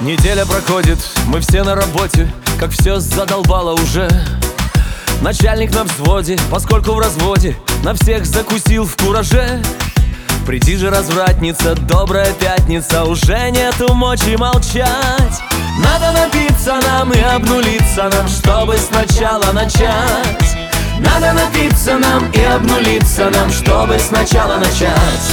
Неделя проходит, мы все на работе, как все задолбало уже. Начальник на взводе, поскольку в разводе, на всех закусил в кураже. Приди же, развратница, добрая пятница, уже нету мочи молчать. Надо напиться нам и обнулиться нам, чтобы сначала начать. Надо напиться нам и обнулиться нам, чтобы сначала начать.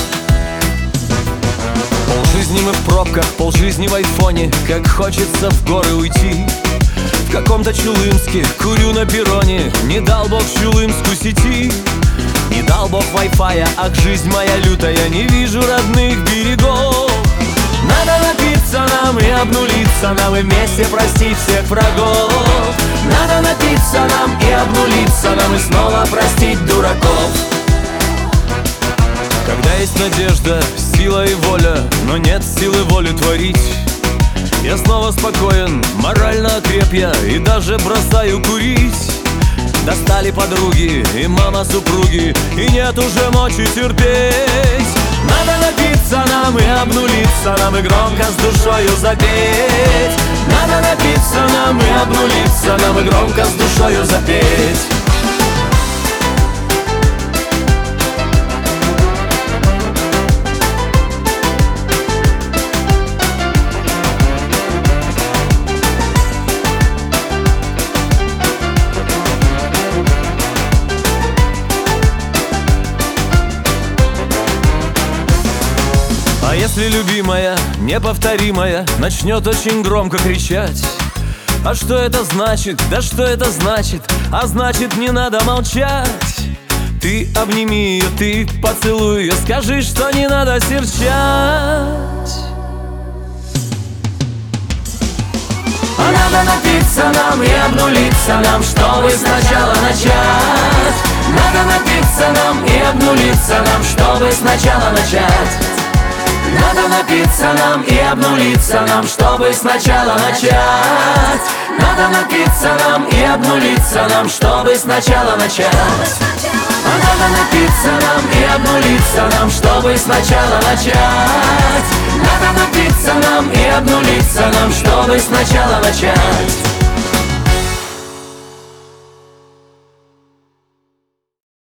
Полжизни мы в пробках, полжизни в айфоне, как хочется в горы уйти. В каком-то Чулымске курю на перроне, не дал Бог в Чулымску сети. Не дал Бог вай-фая, ах, жизнь моя лютая, не вижу родных берегов. Надо напиться нам и обнулиться нам, и вместе простить всех врагов. Надо напиться нам и обнулиться нам, и снова простить дураков. Когда есть надежда, сила и воля, но нет силы волю творить, я снова спокоен, морально окреп я, и даже бросаю курить. Достали подруги и мама супруги, и нет уже мочи терпеть. Надо напиться нам и обнулиться нам, и громко с душою запеть. Надо напиться нам и обнулиться нам, и громко с душою запеть. А если любимая, неповторимая, начнет очень громко кричать? А что это значит? Да что это значит? А значит, не надо молчать. Ты обними ее, ты поцелуй ее, скажи, что не надо серчать. А надо напиться нам и обнулиться нам, чтобы сначала начать. Надо напиться нам и обнулиться нам, чтобы сначала начать. Надо напиться нам и обнулиться нам, чтобы сначала начать. Надо напиться нам и обнулиться нам, чтобы сначала начать. Надо напиться нам и обнулиться нам, чтобы сначала начать. Надо напиться нам и обнулиться нам, чтобы сначала начать.